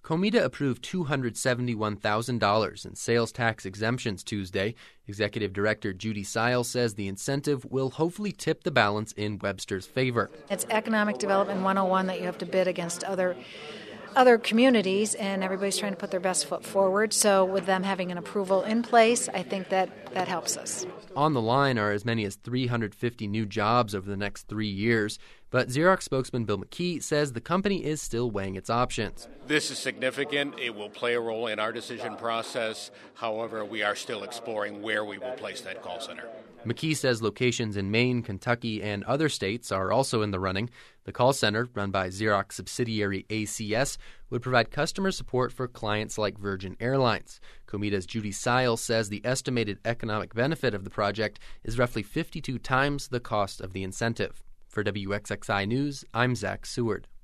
Comida approved $271,000 in sales tax exemptions Tuesday. Executive Director Judy Seil says the incentive will hopefully tip the balance in Webster's favor. It's economic development 101 that you have to bid against other communities, and everybody's trying to put their best foot forward. So with them having an approval in place, I think that helps us. On the line are as many as 350 new jobs over the next 3 years. But Xerox spokesman Bill McKee says the company is still weighing its options. This is significant. It will play a role in our decision process. However, we are still exploring where we will place that call center. McKee says locations in Maine, Kentucky, and other states are also in the running. The call center, run by Xerox subsidiary ACS, would provide customer support for clients like Virgin Airlines. Comida's Judy Seil says the estimated economic benefit of the project is roughly 52 times the cost of the incentive. For WXXI News, I'm Zach Seward.